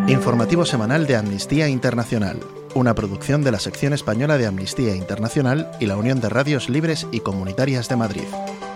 Informativo semanal de Amnistía Internacional, una producción de la sección española de Amnistía Internacional y la Unión de Radios Libres y Comunitarias de Madrid.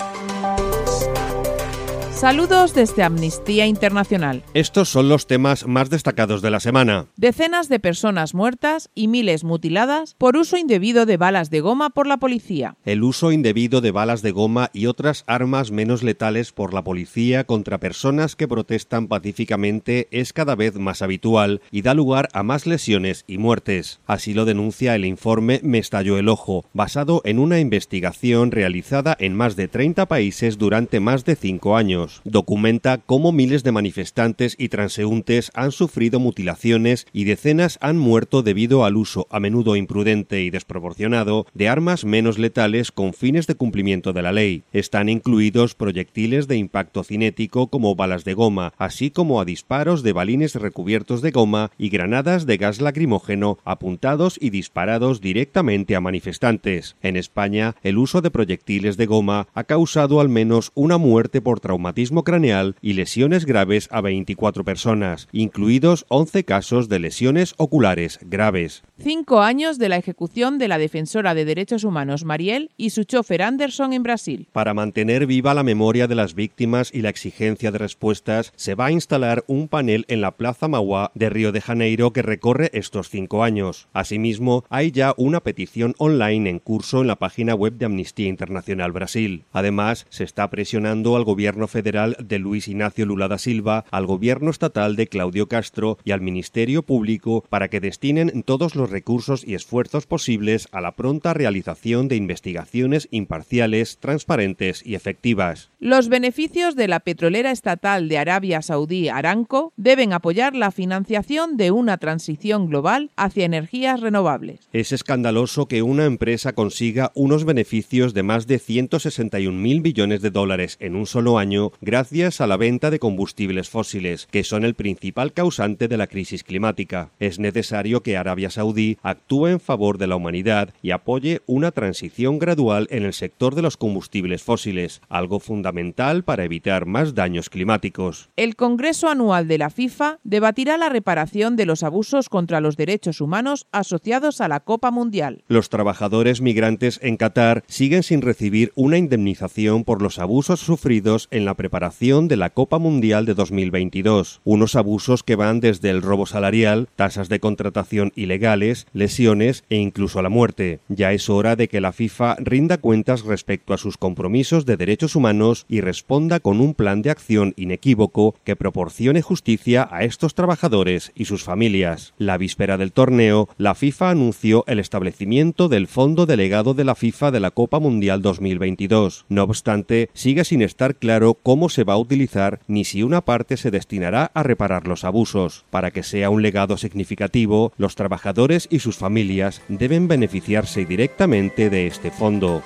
Saludos desde Amnistía Internacional. Estos son los temas más destacados de la semana. Decenas de personas muertas y miles mutiladas por uso indebido de balas de goma por la policía. El uso indebido de balas de goma y otras armas menos letales por la policía contra personas que protestan pacíficamente es cada vez más habitual y da lugar a más lesiones y muertes. Así lo denuncia el informe Me estalló el ojo, basado en una investigación realizada en más de 30 países durante más de 5 años. Documenta cómo miles de manifestantes y transeúntes han sufrido mutilaciones y decenas han muerto debido al uso, a menudo imprudente y desproporcionado, de armas menos letales con fines de cumplimiento de la ley. Están incluidos proyectiles de impacto cinético como balas de goma, así como a disparos de balines recubiertos de goma y granadas de gas lacrimógeno apuntados y disparados directamente a manifestantes. En España, el uso de proyectiles de goma ha causado al menos una muerte por traumatismo craneal y lesiones graves a 24 personas, incluidos 11 casos de lesiones oculares graves. 5 años de la ejecución de la defensora de derechos humanos Marielle y su chofer Anderson en Brasil. Para mantener viva la memoria de las víctimas y la exigencia de respuestas, se va a instalar un panel en la Plaza Mauá de Río de Janeiro que recorre estos 5 años. Asimismo, hay ya una petición online en curso en la página web de Amnistía Internacional Brasil. Además, se está presionando al gobierno federal de Luis Ignacio Lula da Silva, al gobierno estatal de Claudio Castro y al Ministerio Público para que destinen todos los recursos y esfuerzos posibles a la pronta realización de investigaciones imparciales, transparentes y efectivas. Los beneficios de la petrolera estatal de Arabia Saudí, Aramco, deben apoyar la financiación de una transición global hacia energías renovables. Es escandaloso que una empresa consiga unos beneficios de más de 161.000 billones de dólares en un solo año gracias a la venta de combustibles fósiles, que son el principal causante de la crisis climática. Es necesario que Arabia Saudí actúe en favor de la humanidad y apoye una transición gradual en el sector de los combustibles fósiles, algo fundamental para evitar más daños climáticos. El Congreso Anual de la FIFA debatirá la reparación de los abusos contra los derechos humanos asociados a la Copa Mundial. Los trabajadores migrantes en Qatar siguen sin recibir una indemnización por los abusos sufridos en la preparación de la Copa Mundial de 2022. Unos abusos que van desde el robo salarial, tasas de contratación ilegales, lesiones e incluso la muerte. Ya es hora de que la FIFA rinda cuentas respecto a sus compromisos de derechos humanos y responda con un plan de acción inequívoco que proporcione justicia a estos trabajadores y sus familias. La víspera del torneo, la FIFA anunció el establecimiento del Fondo Delegado de la FIFA de la Copa Mundial 2022. No obstante, sigue sin estar claro cómo se va a utilizar ni si una parte se destinará a reparar los abusos. Para que sea un legado significativo, los trabajadores y sus familias deben beneficiarse directamente de este fondo.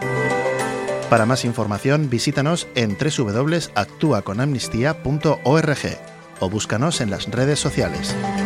Para más información, visítanos en www.actuaconamnistía.org o búscanos en las redes sociales.